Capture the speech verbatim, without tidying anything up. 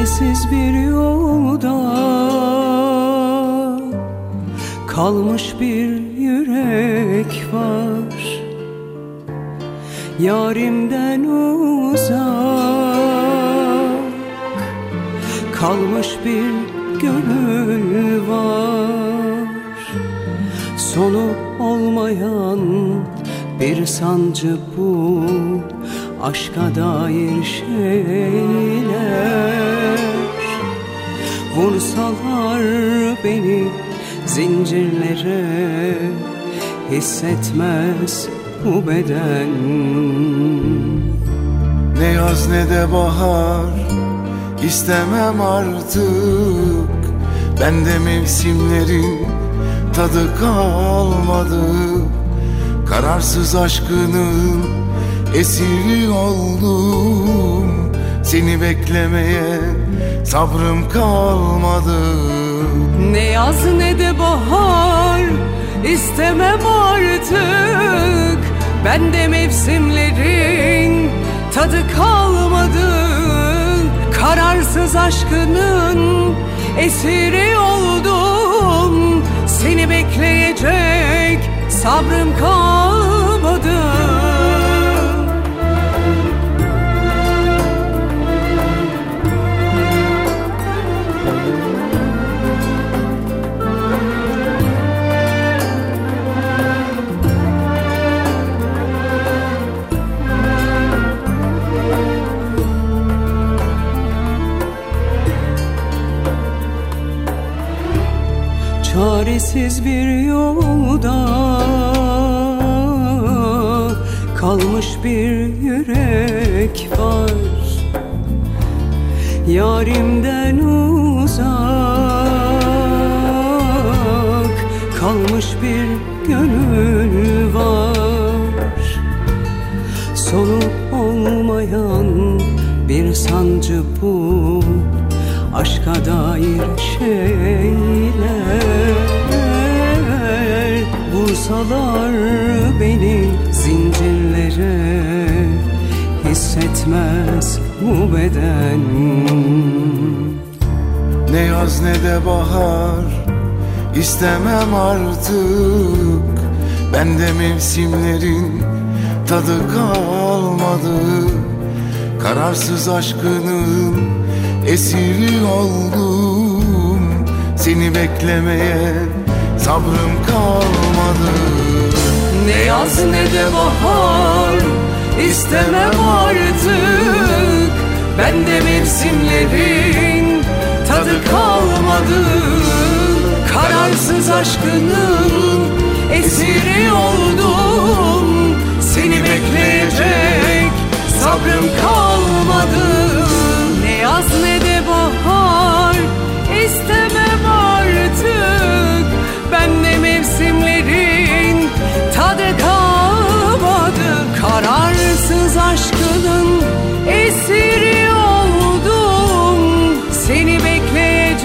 Çaresiz bir yolda kalmış bir yürek var. Yarimden uzak kalmış bir gönül var. Sonu olmayan bir sancı bu, aşka dair şeyler. Vursalar beni zincirlere, hissetmez bu beden. Ne yaz ne de bahar istemem artık. Bende mevsimlerin tadı kalmadı. Kararsız aşkının esiri oldum. Seni beklemeye sabrım kalmadı. Ne yaz ne de bahar istemem artık. Bende mevsimlerin tadı kalmadı. Kararsız aşkının esiri oldum. Seni bekleyecek sabrım kalmadı. Çaresiz bir yolda kalmış bir yürek var. Yarimden uzak kalmış bir gönül var. Sonu olmayan bir sancı bu, aşka dair şeyler. Vursalar beni zincirlere, hissetmez bu beden. Ne yaz ne de bahar istemem artık. Bende mevsimlerin tadı kalmadı. Kararsız aşkının esiri oldum. Seni beklemeye sabrım kalmadı. Ne yaz ne de bahar istemem artık. Bende mevsimlerin tadı kalmadı. Kararsız aşkının esiri oldum. Seni bekleyecek sabrım kalmadı.